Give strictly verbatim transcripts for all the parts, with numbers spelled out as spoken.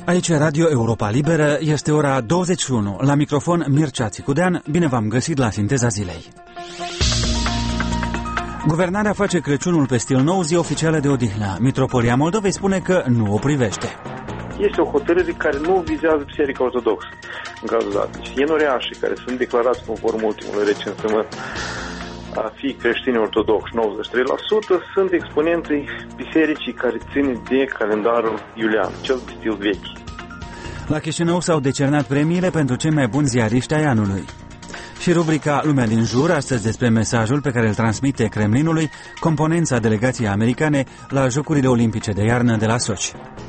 Aici Radio Europa Liberă, este ora douăzeci și unu. La microfon Mircea Țicudean, bine v-am găsit la Sinteza Zilei. Guvernarea face Crăciunul pe stil nou zi oficială de odihnă. Mitropolia Moldovei spune că nu o privește. Este o hotărâre care nu vizează Biserica Ortodoxă în cazul dat. Deci enoreașii care sunt declarați conform ultimului recensământ a fi creștini ortodoxi, nouăzeci și trei la sută, sunt exponenții bisericii care țin de calendarul iulian, cel de stil vechi. La Chișinău s-au decernat premiile pentru cei mai buni ziariști ai anului. Și rubrica Lumea din jur, astăzi despre mesajul pe care îl transmite Kremlinului componența delegației americane la Jocurile Olimpice de iarnă de la Sochi.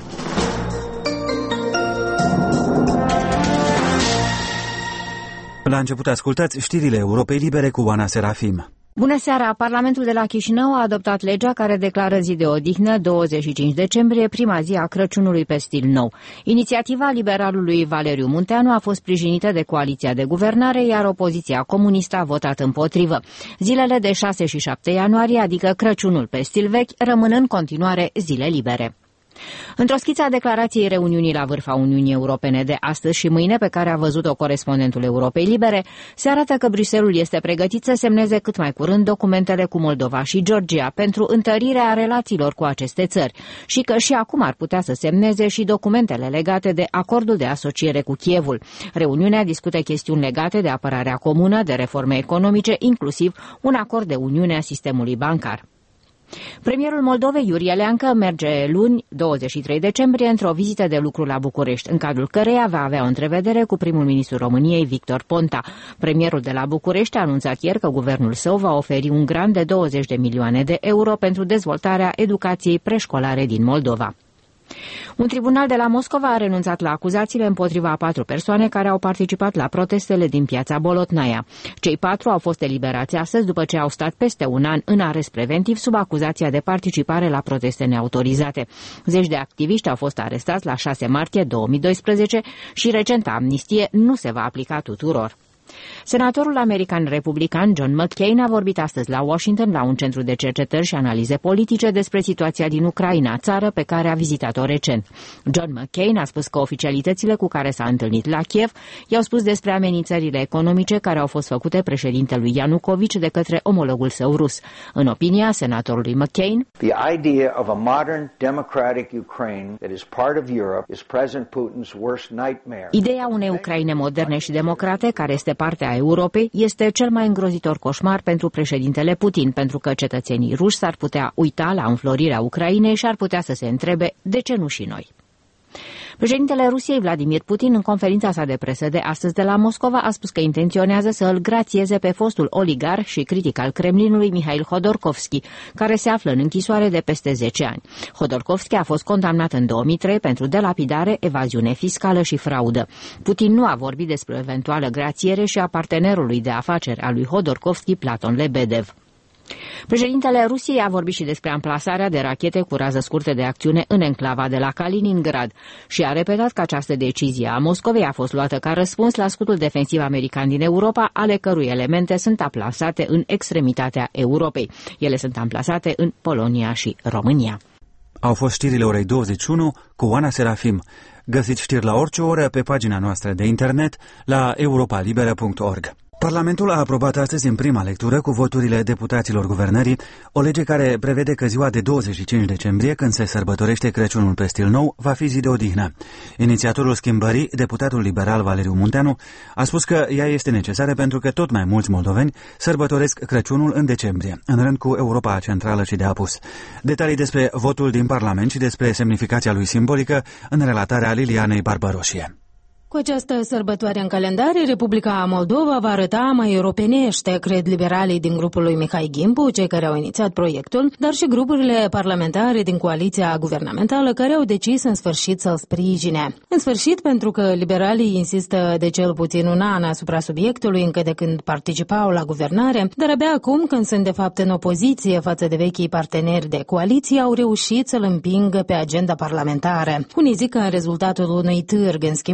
La început ascultați știrile Europei Libere cu Oana Serafim. Bună seara! Parlamentul de la Chișinău a adoptat legea care declară zi de odihnă douăzeci și cinci decembrie, prima zi a Crăciunului pe stil nou. Inițiativa liberalului Valeriu Munteanu a fost sprijinită de coaliția de guvernare, iar opoziția comunistă a votat împotrivă. Zilele de șase și șapte ianuarie, adică Crăciunul pe stil vechi, rămân în continuare zile libere. Într-o schiță a declarației reuniunii la vârf a Uniunii Europene de astăzi și mâine, pe care a văzut-o corespondentul Europei Libere, se arată că Bruxelles este pregătit să semneze cât mai curând documentele cu Moldova și Georgia pentru întărirea relațiilor cu aceste țări și că și acum ar putea să semneze și documentele legate de acordul de asociere cu Kievul. Reuniunea discută chestiuni legate de apărarea comună, de reforme economice, inclusiv un acord de uniune a sistemului bancar. Premierul Moldovei, Iurie Leancă, merge luni, douăzeci și trei decembrie, într-o vizită de lucru la București, în cadrul căreia va avea o întrevedere cu primul ministru României, Victor Ponta. Premierul de la București a anunțat ieri că guvernul său va oferi un grant de douăzeci de milioane de euro pentru dezvoltarea educației preșcolare din Moldova. Un tribunal de la Moscova a renunțat la acuzațiile împotriva a patru persoane care au participat la protestele din piața Bolotnaia. Cei patru au fost eliberați astăzi după ce au stat peste un an în arest preventiv sub acuzația de participare la proteste neautorizate. Zeci de activiști au fost arestați la șase martie două mii doisprezece și recenta amnistie nu se va aplica tuturor. Senatorul american republican John McCain a vorbit astăzi la Washington la un centru de cercetări și analize politice despre situația din Ucraina, țară pe care a vizitat-o recent. John McCain a spus că oficialitățile cu care s-a întâlnit la Kiev i-au spus despre amenințările economice care au fost făcute președintelui Ianukovici de către omologul său rus. În opinia senatorului McCain, The idea of a modern democratic Ukraine that is part of Europe is President Putin's worst nightmare. Ideea unei Ucraine moderne și democrate care este parte a Europei este cel mai îngrozitor coșmar pentru președintele Putin, pentru că cetățenii ruși s-ar putea uita la înflorirea Ucrainei și ar putea să se întrebe de ce nu și noi. Președintele Rusiei, Vladimir Putin, în conferința sa de presă de astăzi de la Moscova, a spus că intenționează să îl grațieze pe fostul oligar și critic al Kremlinului Mihail Hodorkovski, care se află în închisoare de peste zece ani. Hodorkovski a fost condamnat în două mii trei pentru delapidare, evaziune fiscală și fraudă. Putin nu a vorbit despre o eventuală grațiere și a partenerului de afaceri al lui Hodorkovski, Platon Lebedev. Președintele Rusiei a vorbit și despre amplasarea de rachete cu rază scurtă de acțiune în enclava de la Kaliningrad și a repetat că această decizie a Moscovei a fost luată ca răspuns la scutul defensiv american din Europa, ale cărui elemente sunt amplasate în extremitatea Europei. Ele sunt amplasate în Polonia și România. Au fost știrile orei douăzeci și unu cu Oana Serafim. Găsiți știri la orice oră pe pagina noastră de internet la europa libera punct org. Parlamentul a aprobat astăzi în prima lectură cu voturile deputaților guvernării o lege care prevede că ziua de douăzeci și cinci decembrie, când se sărbătorește Crăciunul pe stil nou, va fi zi de odihnă. Inițiatorul schimbării, deputatul liberal Valeriu Munteanu, a spus că ea este necesară pentru că tot mai mulți moldoveni sărbătoresc Crăciunul în decembrie, în rând cu Europa Centrală și de apus. Detalii despre votul din Parlament și despre semnificația lui simbolică în relatarea Lilianei Barbaroșie. Cu această sărbătoare în calendar, Republica Moldova va arăta mai europenește, cred liberalii din grupul lui Mihai Gimbu, cei care au inițiat proiectul, dar și grupurile parlamentare din coaliția guvernamentală care au decis în sfârșit să-l sprijine. În sfârșit, pentru că liberalii insistă de cel puțin un an asupra subiectului încă de când participau la guvernare, dar abia acum, când sunt de fapt în opoziție față de vechii parteneri de coaliție, au reușit să-l împingă pe agenda parlamentară. Unii zic că în rezultatul unui târg în schimbul participării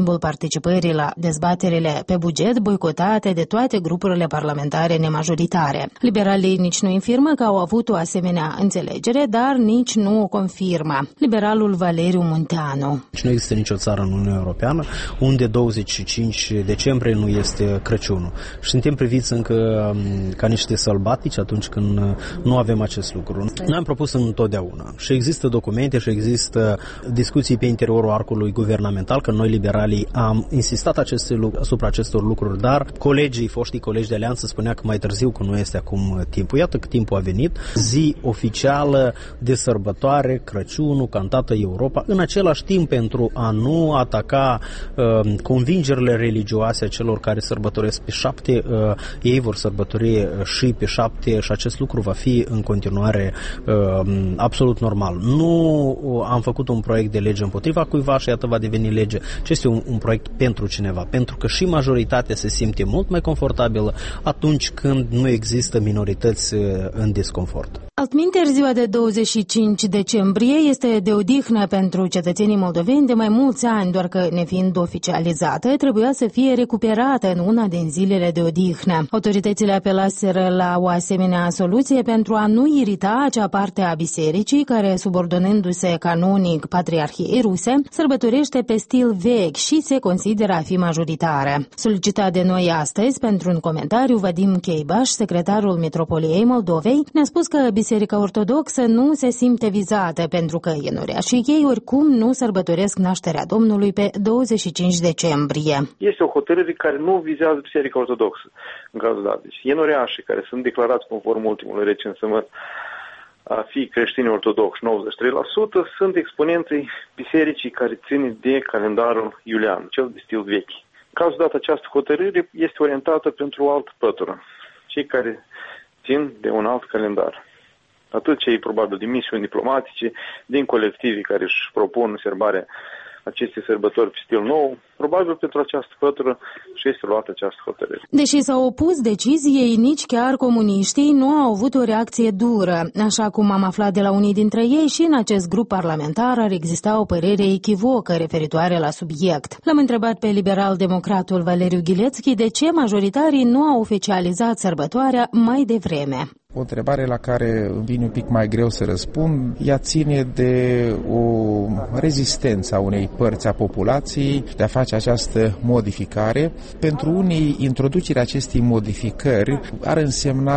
participării la dezbaterile pe buget boicotate de toate grupurile parlamentare nemajoritare. Liberalii nici nu infirmă că au avut o asemenea înțelegere, dar nici nu o confirmă. Liberalul Valeriu Munteanu. Nu există nicio țară în Uniunea Europeană unde douăzeci și cinci decembrie nu este Crăciunul. Și suntem priviți încă ca niște sălbatici atunci când nu avem acest lucru. Noi am propus întotdeauna și există documente și există discuții pe interiorul arcului guvernamental că noi liberalii am insistat aceste, asupra acestor lucruri, dar colegii, foștii colegi de alianță spunea că mai târziu, că nu este acum timpul. Iată că timpul a venit. Zi oficială de sărbătoare, Crăciunul, cantată Europa, în același timp pentru a nu ataca uh, convingerile religioase a celor care sărbătoresc pe șapte, uh, ei vor sărbători și pe șapte și acest lucru va fi în continuare uh, absolut normal. Nu am făcut un proiect de lege împotriva cuiva și iată va deveni lege, ci este un, un proiect pentru cineva, pentru că și majoritatea se simte mult mai confortabilă atunci când nu există minorități în disconfort. Altminteri, ziua de douăzeci și cinci decembrie este de odihnă pentru cetățenii moldoveni de mai mulți ani, doar că, nefiind oficializată, trebuia să fie recuperată în una din zilele de odihnă. Autoritățile apelaseră la o asemenea soluție pentru a nu irita acea parte a bisericii care, subordonându-se canonic Patriarhiei Ruse, sărbătorește pe stil vechi și se consideră a fi majoritară. Solicitat de noi astăzi, pentru un comentariu, Vadim Cheibaș, secretarul Mitropoliei Moldovei, ne-a spus că Biserica Ortodoxă nu se simte vizată pentru că ienureașii ei oricum nu sărbătoresc nașterea Domnului pe douăzeci și cinci decembrie. Este o hotărâre care nu vizează Biserica Ortodoxă în cazul dat. Deci ienureașii care sunt declarați conform ultimului recensământ a fi creștini ortodoxi nouăzeci și trei la sută sunt exponenții bisericii care țin de calendarul iulian, cel de stil vechi. În cazul dat, această hotărâre este orientată pentru o altă pătură, cei care țin de un alt calendar. Atât cei probabil de misiuni diplomatice, din colectivii care își propun serbarea acestei sărbători pe stil nou, probabil pentru această pătură și este luată această hotărâre. Deși s-au opus deciziei, nici chiar comuniștii nu au avut o reacție dură. Așa cum am aflat de la unii dintre ei, și în acest grup parlamentar ar exista o părere echivocă referitoare la subiect. L-am întrebat pe liberal-democratul Valeriu Ghilețchi de ce majoritarii nu au oficializat sărbătoarea mai devreme. O întrebare la care îmi vine un pic mai greu să răspund, ea ține de o rezistență a unei părți a populației de a face această modificare. Pentru unii, introducerea acestei modificări ar însemna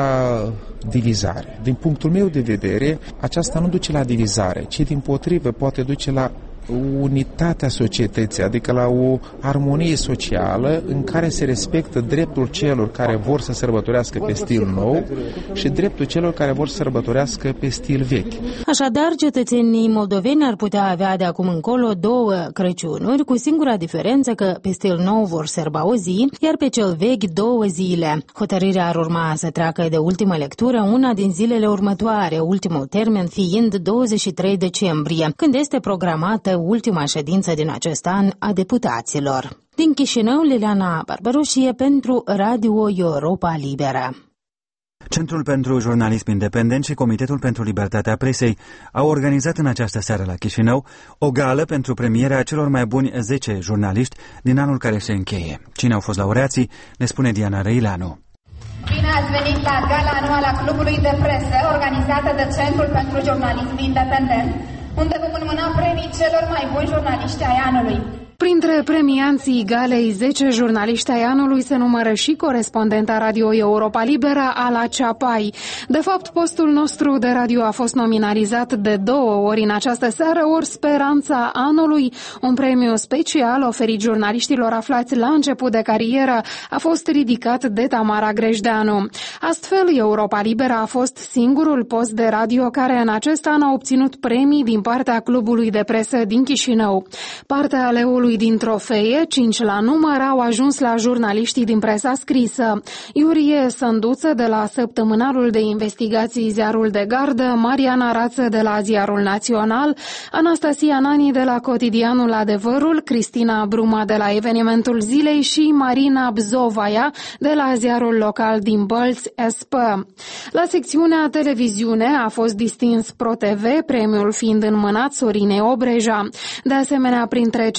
divizare. Din punctul meu de vedere, aceasta nu duce la divizare, ci dimpotrivă poate duce la unitatea societății, adică la o armonie socială în care se respectă dreptul celor care vor să sărbătorească pe stil nou și dreptul celor care vor să sărbătorească pe stil vechi. Așadar, cetățenii moldoveni ar putea avea de acum încolo două Crăciunuri, cu singura diferență că pe stil nou vor sărba o zi, iar pe cel vechi două zile. Hotărârea ar urma să treacă de ultimă lectură una din zilele următoare, ultimul termen fiind douăzeci și trei decembrie, când este programată ultima ședință din acest an a deputaților. Din Chișinău, Liliana Barbaroșie pentru Radio Europa Liberă. Centrul pentru Jurnalism Independent și Comitetul pentru Libertatea Presei au organizat în această seară la Chișinău o gală pentru premierea celor mai buni zece jurnaliști din anul care se încheie. Cine au fost laureații, ne spune Diana Răileanu. Bine ați venit la gala anuală a Clubului de Presă, organizată de Centrul pentru Jurnalism Independent, unde vom înmâna premii celor mai buni jurnaliști ai anului. Printre premianții galei zece jurnaliști ai anului se numără și corespondenta Radio Europa Liberă, Ala Ceapai. De fapt, postul nostru de radio a fost nominalizat de două ori în această seară, ori Speranța Anului, un premiu special oferit jurnaliștilor aflați la început de carieră, a fost ridicat de Tamara Grejdeanu. Astfel, Europa Liberă a fost singurul post de radio care în acest an a obținut premii din partea Clubului de Presă din Chișinău. Partea aleului din trofee, cinci la număr, au ajuns la jurnaliștii din presa scrisă. Iurie Sânduță de la Săptămânalul de Investigații Ziarul de Gardă, Mariana Rață de la Ziarul Național, Anastasia Nani de la Cotidianul Adevărul, Cristina Bruma de la Evenimentul Zilei și Marina Bzovaia de la Ziarul Local din Bălți, S P. La secțiunea televiziune a fost distins ProTV, premiul fiind înmânat Sorinei Obreja. De asemenea, printre cei zece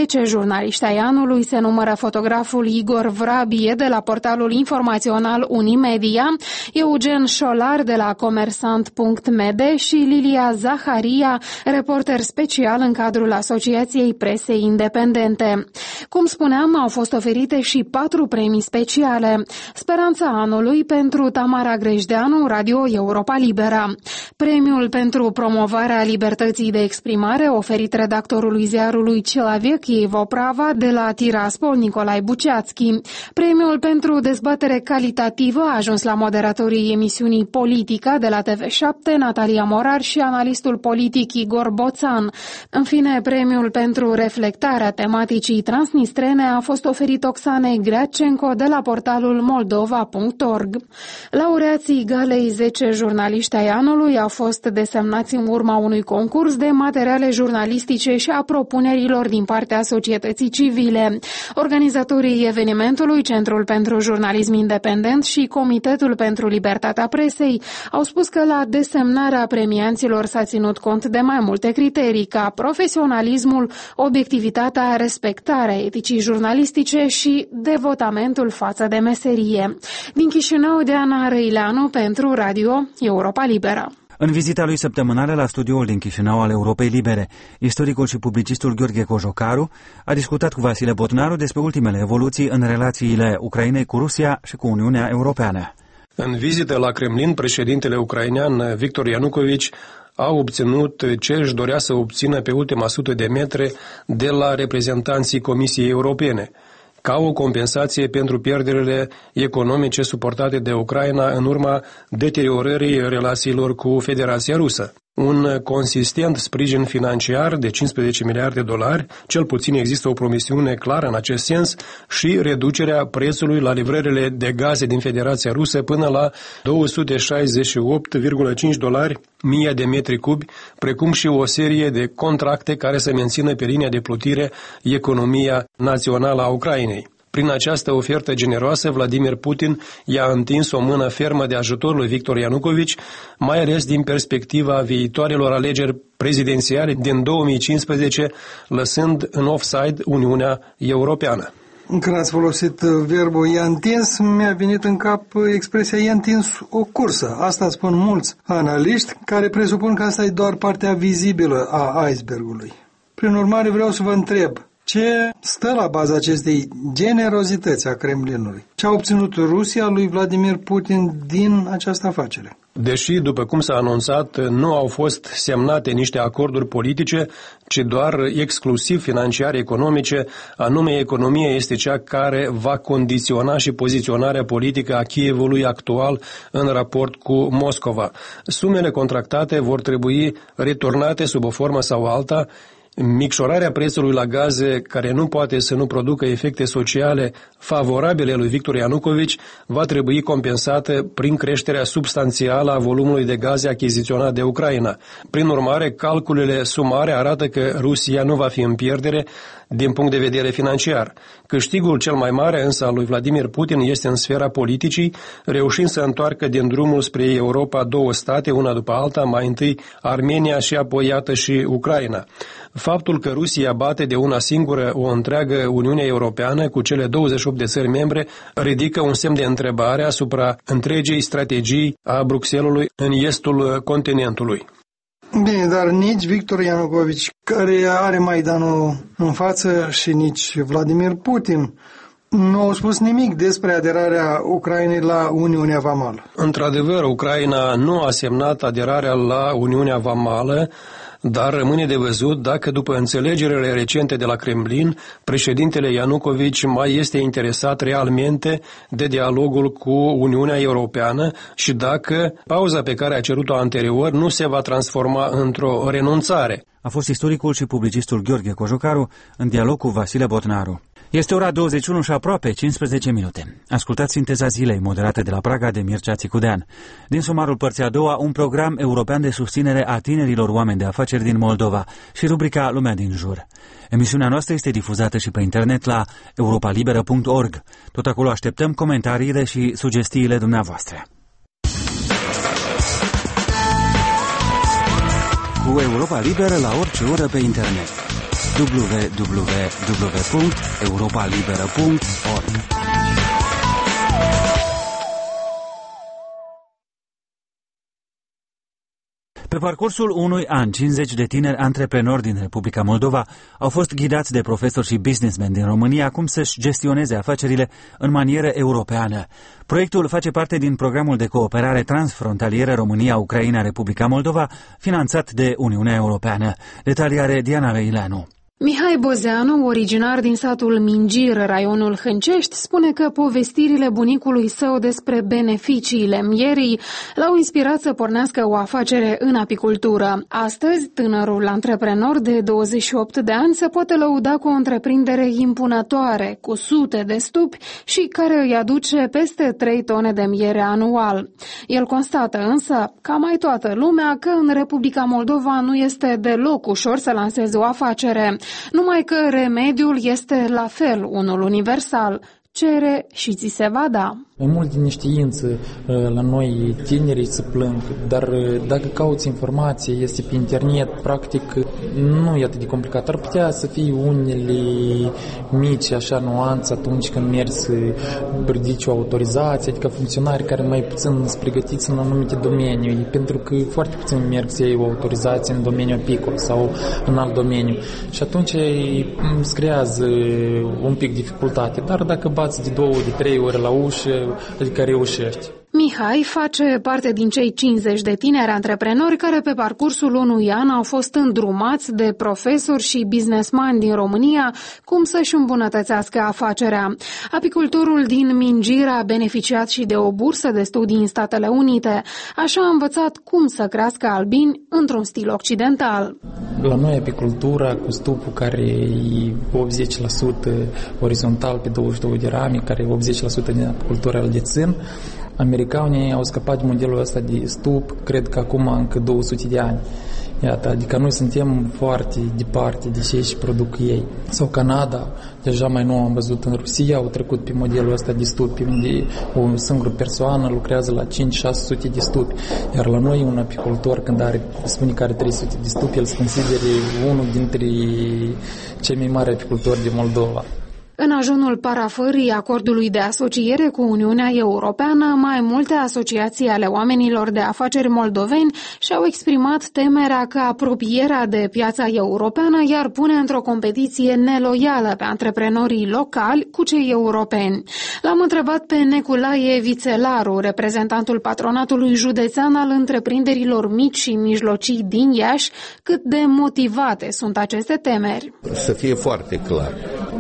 zece jurnaliști ai anului se numără fotograful Igor Vrabie de la portalul informațional Unimedia, Eugen Șolar de la comersant punct mede și Lilia Zaharia, reporter special în cadrul Asociației Presei Independente. Cum spuneam, au fost oferite și patru premii speciale. Speranța anului pentru Tamara Grejdeanu, Radio Europa Libera. Premiul pentru promovarea libertății de exprimare oferit redactorului ziarului Человек Voprava de la Tiraspol Nicolae Buceațchi. Premiul pentru dezbatere calitativă a ajuns la moderatorii emisiunii Politica de la T V șapte, Natalia Morar și analistul politic Igor Boțan. În fine, premiul pentru reflectarea tematicii transnistrene a fost oferit Oxanei Greacenco de la portalul moldova punct org. Laureații galei zece jurnaliști ai anului au fost desemnați în urma unui concurs de materiale jurnalistice și a propunerilor din partea societății civile. Organizatorii evenimentului, Centrul pentru Jurnalism Independent și Comitetul pentru Libertatea Presei au spus că la desemnarea premianților s-a ținut cont de mai multe criterii, ca profesionalismul, obiectivitatea, respectarea eticii jurnalistice și devotamentul față de meserie. Din Chișinău, Diana Răileanu pentru Radio Europa Liberă. În vizita lui săptămânală la studioul din Chișinău al Europei Libere, istoricul și publicistul Gheorghe Cojocaru a discutat cu Vasile Botnaru despre ultimele evoluții în relațiile Ucrainei cu Rusia și cu Uniunea Europeană. În vizită la Kremlin, președintele ucrainean Victor Ianukovici a obținut ce își dorea să obțină pe ultima sută de metri de la reprezentanții Comisiei Europene, ca o compensație pentru pierderile economice suportate de Ucraina în urma deteriorării relațiilor cu Federația Rusă. Un consistent sprijin financiar de cincisprezece miliarde de dolari, cel puțin există o promisiune clară în acest sens, și reducerea prețului la livrările de gaze din Federația Rusă până la două sute șaizeci și opt virgulă cinci dolari mie de metri cubi, precum și o serie de contracte care să mențină pe linia de plutire economia națională a Ucrainei. Prin această ofertă generoasă, Vladimir Putin i-a întins o mână fermă de ajutor lui Victor Ianukovici, mai ales din perspectiva viitoarelor alegeri prezidențiale din două mii cincisprezece, lăsând în offside Uniunea Europeană. Când ați folosit verbul i-a întins, mi-a venit în cap expresia i-a întins o cursă. Asta spun mulți analiști, care presupun că asta e doar partea vizibilă a icebergului. Prin urmare, vreau să vă întreb, ce stă la baza acestei generozități a Kremlinului? Ce a obținut Rusia lui Vladimir Putin din această afacere? Deși, după cum s-a anunțat, nu au fost semnate niște acorduri politice, ci doar exclusiv financiare economice, anume economia este cea care va condiționa și poziționarea politică a Kievului actual în raport cu Moscova. Sumele contractate vor trebui returnate sub o formă sau alta. Micșorarea prețului la gaze, care nu poate să nu producă efecte sociale favorabile lui Victor Ianukovici, va trebui compensată prin creșterea substanțială a volumului de gaze achiziționat de Ucraina. Prin urmare, calculele sumare arată că Rusia nu va fi în pierdere din punct de vedere financiar. Câștigul cel mai mare însă al lui Vladimir Putin este în sfera politicii, reușind să întoarcă din drumul spre Europa două state, una după alta, mai întâi Armenia și apoi iată și Ucraina. Faptul că Rusia bate de una singură o întreagă Uniune Europeană cu cele douăzeci și opt de țări membre ridică un semn de întrebare asupra întregii strategii a Bruxellesului în estul continentului. Bine, dar nici Victor Ianukovici, care are Maidanul în față, și nici Vladimir Putin nu au spus nimic despre aderarea Ucrainei la Uniunea Vamală. Într-adevăr, Ucraina nu a semnat aderarea la Uniunea Vamală, dar rămâne de văzut dacă, după înțelegerile recente de la Kremlin, președintele Ianukovici mai este interesat realmente de dialogul cu Uniunea Europeană și dacă pauza pe care a cerut-o anterior nu se va transforma într-o renunțare. A fost istoricul și publicistul Gheorghe Cojocaru în dialog cu Vasile Botnaru. Este ora douăzeci și unu și aproape cincisprezece minute. Ascultați Sinteza Zilei, moderată de la Praga de Mircea Țicudean. Din sumarul părții a doua, un program european de susținere a tinerilor oameni de afaceri din Moldova și rubrica Lumea din jur. Emisiunea noastră este difuzată și pe internet la europa liberă punct org. Tot acolo așteptăm comentariile și sugestiile dumneavoastră. Cu Europa Liberă la orice oră pe internet. w w w punct europa liberă punct org. Pe parcursul unui an, cincizeci de tineri antreprenori din Republica Moldova au fost ghidați de profesori și businessmen din România cum să-și gestioneze afacerile în manieră europeană. Proiectul face parte din programul de cooperare transfrontalieră România-Ucraina-Republica Moldova, finanțat de Uniunea Europeană. Detalii are Diana Răileanu. Mihai Bozeanu, originar din satul Mingir, raionul Hâncești, spune că povestirile bunicului său despre beneficiile mierii l-au inspirat să pornească o afacere în apicultură. Astăzi, tânărul antreprenor de douăzeci și opt de ani se poate lăuda cu o întreprindere impunătoare, cu sute de stupi și care îi aduce peste trei tone de miere anual. El constată însă, ca mai toată lumea, că în Republica Moldova nu este deloc ușor să lanseze o afacere. Numai că remediul este la fel, unul universal. Cere și ți se va da. Mai mult din neștiință la noi tinerii se plâng, dar dacă cauți informație, este pe internet, practic nu e atât de complicat. Ar putea să fie unele mici așa nuanțe atunci când mergi să ridici o autorizație, adică funcționari care mai puțin sunt pregătiți în anumite domenii, pentru că foarte puțin merg să iei o autorizație în domeniul apicol sau în alt domeniu. Și atunci îți creează un pic dificultate, dar dacă bați de două, de trei ori la ușă, adică reușești. Mihai face parte din cei cincizeci de tineri antreprenori care pe parcursul unui an au fost îndrumați de profesori și businessmani din România cum să-și îmbunătățească afacerea. Apicultorul din Mingir a beneficiat și de o bursă de studii în Statele Unite. Așa a învățat cum să crească albini într-un stil occidental. La noi apicultura cu stupul care e optzeci la sută orizontal pe douăzeci și două de rame, care e optzeci la sută din apicultura îl dețin. Americanii au scăpat de modelul ăsta de stup, cred că acum încă două sute de ani. Iată, adică noi suntem foarte departe de cei și produc ei. Sau Canada, deja mai nou am văzut în Rusia, au trecut pe modelul ăsta de stupi, unde o singură persoană lucrează la cinci șase sute de stupi. Iar la noi un apicultor, când are, spune că are trei sute de stupi, el se consideră unul dintre cei mai mari apicultori din Moldova. În ajunul parafării acordului de asociere cu Uniunea Europeană, mai multe asociații ale oamenilor de afaceri moldoveni și-au exprimat temerea că apropierea de piața europeană i-ar pune într-o competiție neloială pe antreprenorii locali cu cei europeni. L-am întrebat pe Neculae Vițelaru, reprezentantul patronatului județean al întreprinderilor mici și mijlocii din Iași, cât de motivate sunt aceste temeri. Să fie foarte clar,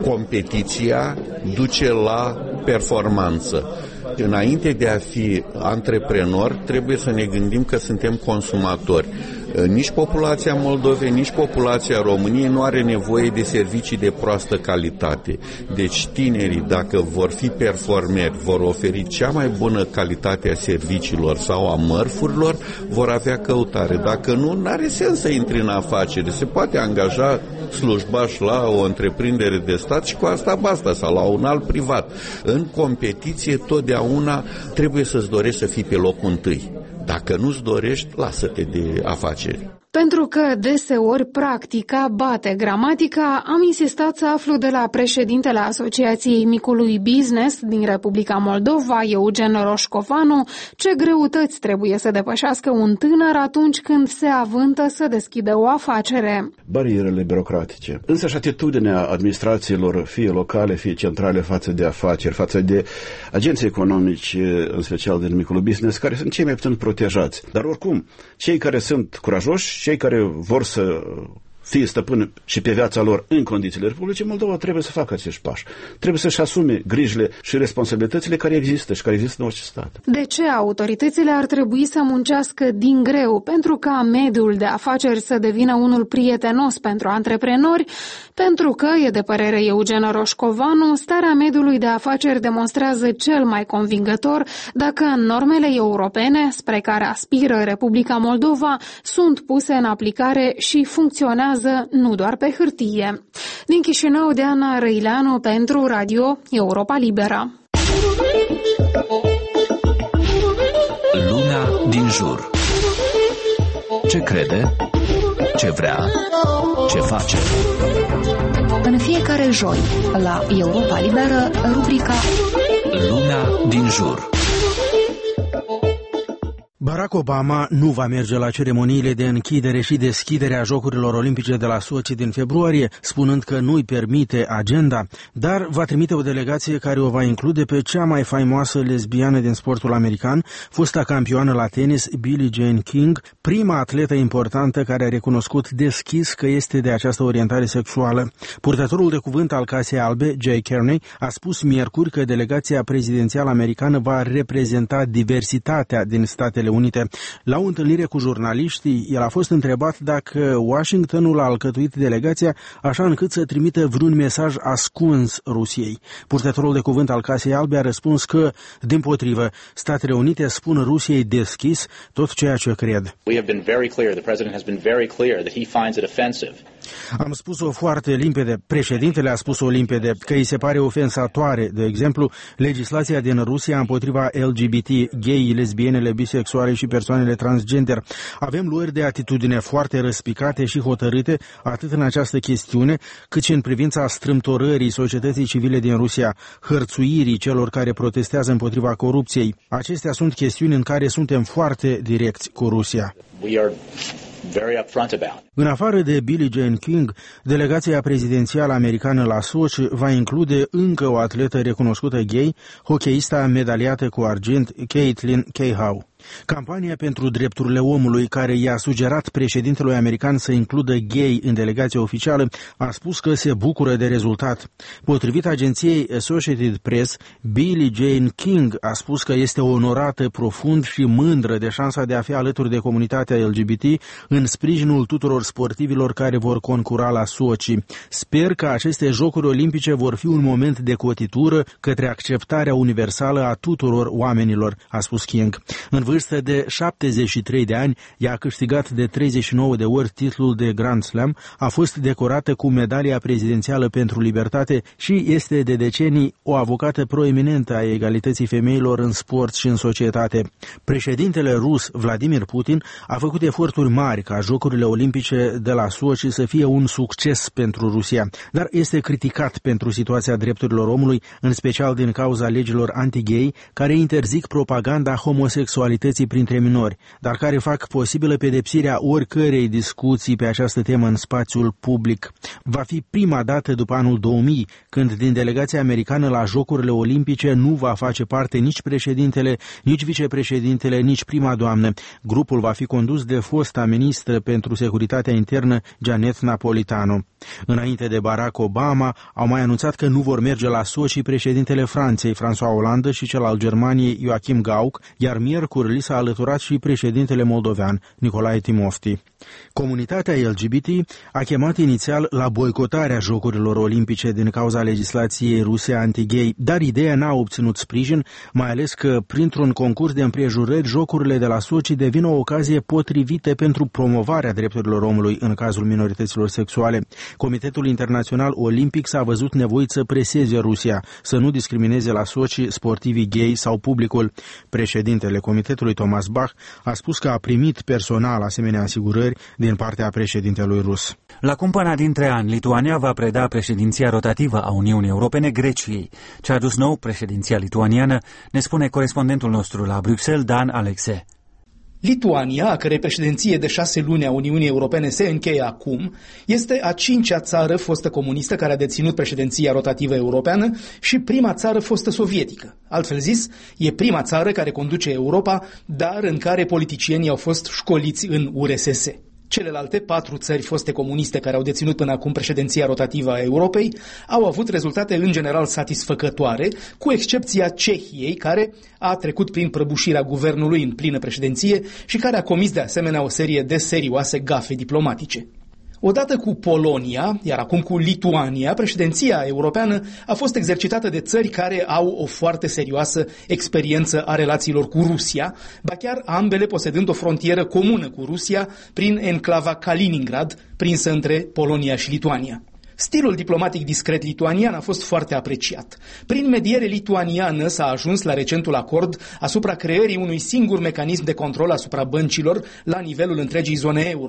competiția duce la performanță. Înainte de a fi antreprenor, trebuie să ne gândim că suntem consumatori. Nici populația Moldovei, nici populația României nu are nevoie de servicii de proastă calitate. Deci tinerii, dacă vor fi performeri, vor oferi cea mai bună calitate a serviciilor sau a mărfurilor, vor avea căutare. Dacă nu, nu are sens să intri în afacere. Se poate angaja slujbaș la o întreprindere de stat și cu asta basta, sau la un alt privat. În competiție, totdeauna trebuie să-ți dorești să fii pe locul întâi. Dacă nu-ți dorești, lasă-te de afaceri. Pentru că deseori practica bate gramatica, am insistat să aflu de la președintele Asociației Micului Business din Republica Moldova, Eugen Roșcovanu, ce greutăți trebuie să depășească un tânăr atunci când se avântă să deschidă o afacere. Barierele birocratice, însă și atitudinea administrațiilor, fie locale, fie centrale, față de afaceri, față de agenții economici, în special din Micul Business, care sunt cei mai puțin protejați. Dar oricum, cei care sunt curajoși, cei care vor să fie stăpâni și pe viața lor în condițiile Republicii Moldova, trebuie să facă acești pași. Trebuie să-și asume grijile și responsabilitățile care există și care există în orice stat. De ce autoritățile ar trebui să muncească din greu pentru ca mediul de afaceri să devină unul prietenos pentru antreprenori? Pentru că, e de părere Eugen Roșcovanu, starea mediului de afaceri demonstrează cel mai convingător dacă normele europene, spre care aspiră Republica Moldova, sunt puse în aplicare și funcționează nu doar pe hârtie. Din Chișinău, Diana Răileanu pentru Radio Europa Liberă. Lumea din jur. Ce crede? ce vrea, ce face. În fiecare joi, la Europa Liberă, rubrica Lumea din jur. Barack Obama nu va merge la ceremoniile de închidere și deschidere a Jocurilor Olimpice de la Sochi din februarie, spunând că nu-i permite agenda, dar va trimite o delegație care o va include pe cea mai faimoasă lesbiană din sportul american, fosta campioană la tenis Billie Jean King, prima atletă importantă care a recunoscut deschis că este de această orientare sexuală. Purtătorul de cuvânt al Casei Albe, Jay Carney, a spus miercuri că delegația prezidențială americană va reprezenta diversitatea din Statele Unite. La o întâlnire cu jurnaliștii, el a fost întrebat dacă Washingtonul a alcătuit delegația așa încât să trimită vreun mesaj ascuns Rusiei. Purtătorul de cuvânt al Casei Albe a răspuns că, dimpotrivă, Statele Unite spun Rusiei deschis tot ceea ce cred. We have been very clear, the president has been very clear that he finds it offensive. Am spus-o foarte limpede, președintele a spus-o limpede, că îi se pare ofensatoare, de exemplu, legislația din Rusia împotriva L G B T, gay, lesbienele, bisexuale și persoanele transgender. Avem luări de atitudine foarte răspicate și hotărâte, atât în această chestiune, cât și în privința strâmtorării societății civile din Rusia, hărțuirii celor care protestează împotriva corupției. Acestea sunt chestiuni în care suntem foarte direcți cu Rusia. We are very upfront about. În afară de Billie Jean King, delegația prezidențială americană la Sochi va include încă o atletă recunoscută gay, hocheista medaliată cu argint Caitlin Kehoe. Campania pentru drepturile omului, care i-a sugerat președintelui american să includă gay în delegația oficială, a spus că se bucură de rezultat. Potrivit agenției Associated Press, Billie Jean King a spus că este onorată profund și mândră de șansa de a fi alături de comunitatea L G B T în sprijinul tuturor sportivilor care vor concura la Sochi. Sper că aceste Jocuri Olimpice vor fi un moment de cotitură către acceptarea universală a tuturor oamenilor, a spus King. În vârstă de șaptezeci și trei de ani, ea a câștigat de treizeci și nouă de ori titlul de Grand Slam, a fost decorată cu medalia prezidențială pentru libertate și este de decenii o avocată proeminentă a egalității femeilor în sport și în societate. Președintele rus Vladimir Putin a făcut eforturi mari ca Jocurile Olimpice de la Sochi să fie un succes pentru Rusia, dar este criticat pentru situația drepturilor omului, în special din cauza legilor anti-gay care interzic propaganda homosexualității printre minori, dar care fac posibilă pedepsirea oricărei discuții pe această temă în spațiul public. Va fi prima dată după anul două mii când din delegația americană la Jocurile Olimpice nu va face parte nici președintele, nici vicepreședintele, nici prima doamnă. Grupul va fi condus de fosta ministră pentru securitatea internă, Janet Napolitano. Înainte de Barack Obama, au mai anunțat că nu vor merge la Sochi președintele Franței, François Hollande, și cel al Germaniei, Joachim Gauck, iar miercuri li s-a alăturat și președintele moldovean, Nicolae Timofti. Comunitatea L G B T a chemat inițial la boicotarea Jocurilor Olimpice din cauza legislației ruse anti-gay, dar ideea n-a obținut sprijin, mai ales că, printr-un concurs de împrejurări, Jocurile de la Sochi devin o ocazie potrivită pentru promovarea drepturilor omului în cazul minorităților sexuale. Comitetul Internațional Olimpic s-a văzut nevoit să preseze Rusia să nu discrimineze la Sochi sportivii gay sau publicul. Președintele comitetului Thomas Bach a spus că a primit personal asemenea asigurări din partea președintelui rus. La cumpăna dintre ani, Lituania va preda președinția rotativă a Uniunii Europene Greciei. Ce a dus nou președinția lituaniană, ne spune corespondentul nostru la Bruxelles, Dan Alexe. Lituania, a cărei președinție de șase luni a Uniunii Europene se încheie acum, este a cincea țară fostă comunistă care a deținut președinția rotativă europeană și prima țară fostă sovietică. Altfel zis, e prima țară care conduce Europa, dar în care politicienii au fost școliți în U R S S. Celelalte patru țări foste comuniste care au deținut până acum președinția rotativă a Europei au avut rezultate în general satisfăcătoare, cu excepția Cehiei, care a trecut prin prăbușirea guvernului în plină președinție și care a comis de asemenea o serie de serioase gafe diplomatice. Odată cu Polonia, iar acum cu Lituania, președinția europeană a fost exercitată de țări care au o foarte serioasă experiență a relațiilor cu Rusia, ba chiar ambele posedând o frontieră comună cu Rusia prin enclava Kaliningrad, prinsă între Polonia și Lituania. Stilul diplomatic discret lituanian a fost foarte apreciat. Prin mediere lituaniană s-a ajuns la recentul acord asupra creării unui singur mecanism de control asupra băncilor la nivelul întregii zone euro.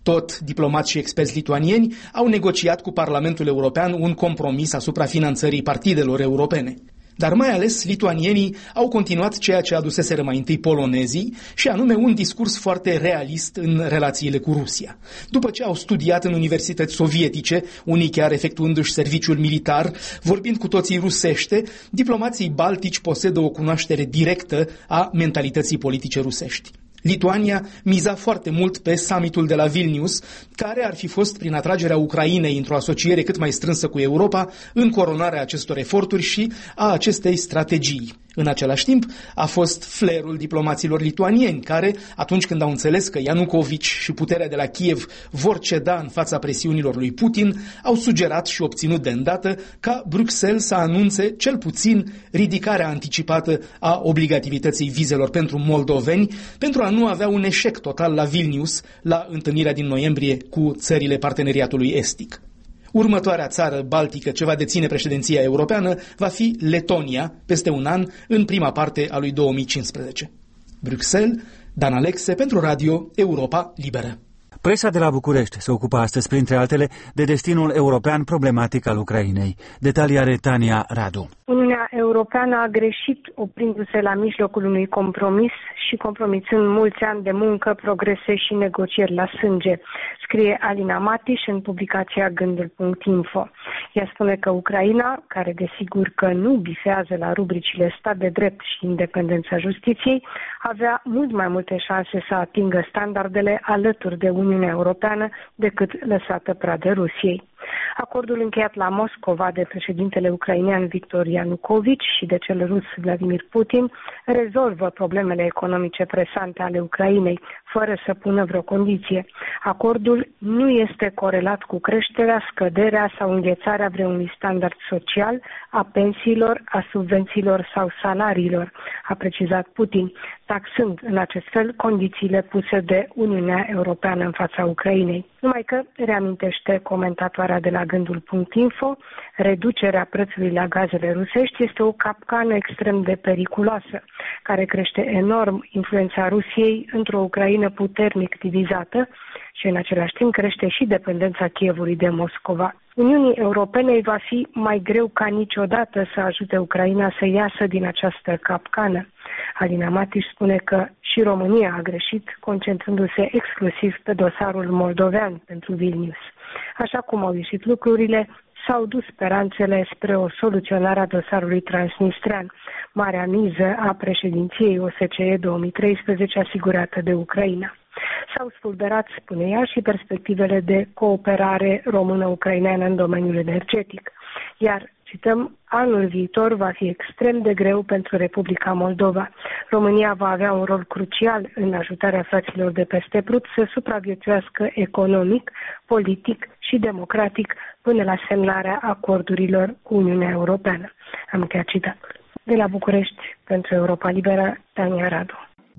Tot diplomați și experți lituanieni au negociat cu Parlamentul European un compromis asupra finanțării partidelor europene. Dar mai ales lituanienii au continuat ceea ce aduseseră mai întâi polonezii, și anume un discurs foarte realist în relațiile cu Rusia. După ce au studiat în universități sovietice, unii chiar efectuându-și serviciul militar, vorbind cu toții rusește, diplomații baltici posedă o cunoaștere directă a mentalității politice rusești. Lituania miza foarte mult pe summitul de la Vilnius, care ar fi fost, prin atragerea Ucrainei într-o asociere cât mai strânsă cu Europa, în coronarea acestor eforturi și a acestei strategii. În același timp, a fost flerul diplomaților lituanieni, care, atunci când au înțeles că Ianukovici și puterea de la Kiev vor ceda în fața presiunilor lui Putin, au sugerat și obținut de îndată ca Bruxelles să anunțe cel puțin ridicarea anticipată a obligativității vizelor pentru moldoveni, pentru a nu avea un eșec total la Vilnius, la întâlnirea din noiembrie cu țările parteneriatului estic. Următoarea țară baltică ce va deține președinția europeană va fi Letonia, peste un an, în prima parte a lui două mii cincisprezece. Bruxelles, Dan Alexe pentru Radio Europa Liberă. Presa de la București se ocupă astăzi, printre altele, de destinul european problematic al Ucrainei. Detalii are Tania Radu. Uniunea Europeană a greșit oprindu-se la mijlocul unui compromis și compromițând mulți ani de muncă, progrese și negocieri la sânge, scrie Alina Matiș în publicația Gândul punct info. Ea spune că Ucraina, care desigur că nu bifează la rubricile stat de drept și independența justiției, avea mult mai multe șanse să atingă standardele alături de Uniunea Europeană decât lăsată pradă Rusiei. Acordul încheiat la Moscova de președintele ucrainean Victor Ianukovici și de cel rus Vladimir Putin rezolvă problemele economice presante ale Ucrainei, fără să pună vreo condiție. Acordul nu este corelat cu creșterea, scăderea sau înghețarea vreunui standard social, a pensiilor, a subvențiilor sau salariilor, a precizat Putin, taxând în acest fel condițiile puse de Uniunea Europeană în fața Ucrainei. Numai că, reamintește comentatoarea de la Gândul punct info, reducerea prețului la gazele rusești este o capcană extrem de periculoasă, care crește enorm influența Rusiei într-o Ucraină puternic divizată și în același timp crește și dependența Kievului de Moscova. Uniunii Europene va fi mai greu ca niciodată să ajute Ucraina să iasă din această capcană. Alina Matiș spune că și România a greșit, concentrându-se exclusiv pe dosarul moldovean pentru Vilnius. Așa cum au ieșit lucrurile, s-au dus speranțele spre o soluționare a dosarului transnistrean, marea miză a președinției O S C E două mii treisprezece asigurată de Ucraina. S-au spulberat, spune ea, și perspectivele de cooperare română-ucraineană în domeniul energetic. Iar, cităm, anul viitor va fi extrem de greu pentru Republica Moldova. România va avea un rol crucial în ajutarea fraților de peste Prut să supraviețuiască economic, politic și democratic până la semnarea acordurilor cu Uniunea Europeană. Am încheiat citatul. De la București, pentru Europa Liberă, Tania Radu.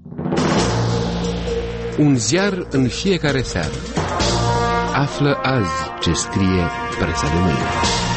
Un ziar în fiecare seară. Află azi ce scrie presa de mâine.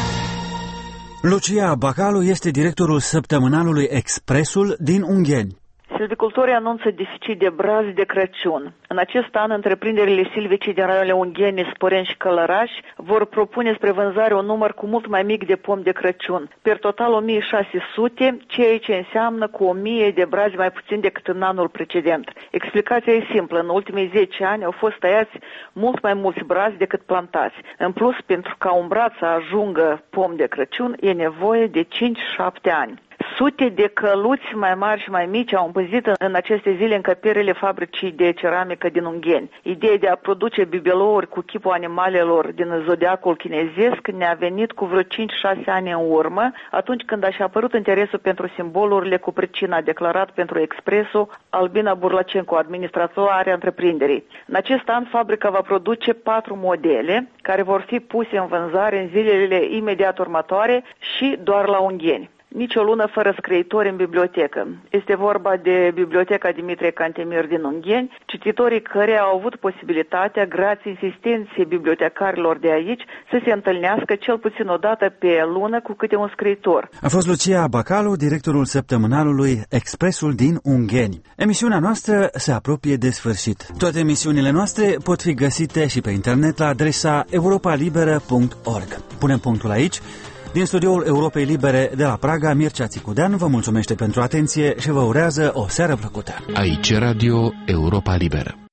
Lucia Bacalu este directorul săptămânalului Expresul din Ungheni. Silvicultorii anunță deficit de brazi de Crăciun. În acest an, întreprinderile silvice din raiunile Ungheni, Sporeni și Călăraș vor propune spre vânzare un număr cu mult mai mic de pomi de Crăciun. Per total o mie șase sute, ceea ce înseamnă cu o mie de brazi mai puțin decât în anul precedent. Explicația e simplă. În ultimii zece ani au fost tăiați mult mai mulți brazi decât plantați. În plus, pentru ca un braț să ajungă pom de Crăciun, e nevoie de cinci șapte ani. Sute de căluți mai mari și mai mici au împânzit în aceste zile încăperile fabricii de ceramică din Ungheni. Ideea de a produce bibelouri cu chipul animalelor din zodiacul chinezesc ne-a venit cu vreo cinci șase ani în urmă, atunci când a și apărut interesul pentru simbolurile cu pricina, declarat pentru Expresul Albina Burlacenco, administratoarea întreprinderii. În acest an, fabrica va produce patru modele care vor fi puse în vânzare în zilele imediat următoare și doar la Ungheni. nici o lună fără scriitori în bibliotecă. Este vorba de Biblioteca Dimitrie Cantemir din Ungheni, cititorii care au avut posibilitatea, grație insistenței bibliotecarilor de aici, să se întâlnească cel puțin o dată pe lună cu câte un scriitor. A fost Lucia Bacalu, directorul săptămânalului Expresul din Ungheni. Emisiunea noastră se apropie de sfârșit. Toate emisiunile noastre pot fi găsite și pe internet la adresa europa liberă punct org. Punem punctul aici. Din studioul Europei Libere de la Praga, Mircea Țicudean vă mulțumește pentru atenție și vă urează o seară plăcută. Aici Radio Europa Liberă.